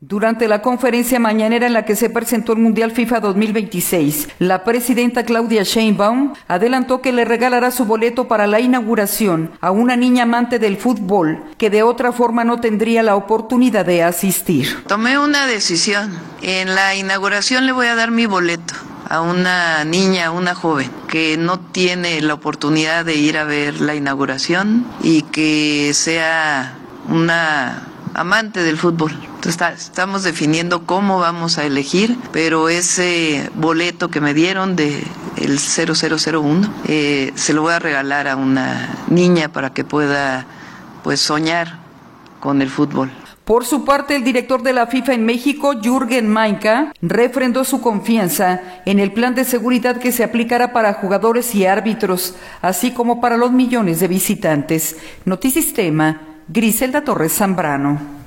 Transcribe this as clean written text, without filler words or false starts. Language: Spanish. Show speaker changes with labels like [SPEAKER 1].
[SPEAKER 1] Durante la conferencia mañanera en la que se presentó el Mundial FIFA 2026, la presidenta Claudia Sheinbaum adelantó que le regalará su boleto para la inauguración a una niña amante del fútbol que de otra forma no tendría la oportunidad de asistir.
[SPEAKER 2] Tomé una decisión. En la inauguración le voy a dar mi boleto a una niña, una joven que no tiene la oportunidad de ir a ver la inauguración y que sea una amante del fútbol. Entonces, estamos definiendo cómo vamos a elegir, pero ese boleto que me dieron de el 0001 se lo voy a regalar a una niña para que pueda soñar con el fútbol.
[SPEAKER 1] Por su parte, el director de la FIFA en México, Jürgen Maika, refrendó su confianza en el plan de seguridad que se aplicará para jugadores y árbitros, así como para los millones de visitantes. Notisistema, Griselda Torres Zambrano.